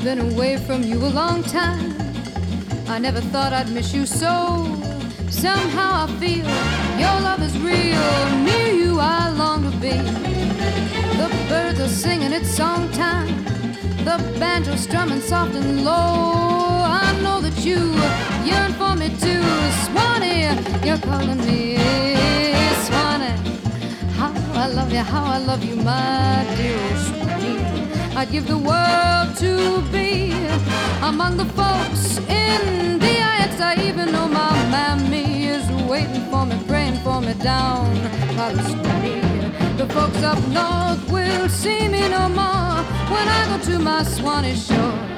been away from you a long time. I never thought I'd miss you so. Somehow I feel your love is real. Near you I long to be. The birds are singing, it's song time. The banjo strumming soft and low. I know that you yearn for me too. Swanee, you're calling me. Swanee, how I love you, how I love you, my dear old Swanee. I'd give the world to be among the folks in DIX. I even know my mammy is waiting for me, praying for me down by the Swanee. The folks up north will see me no more when I go to my Swanee shore.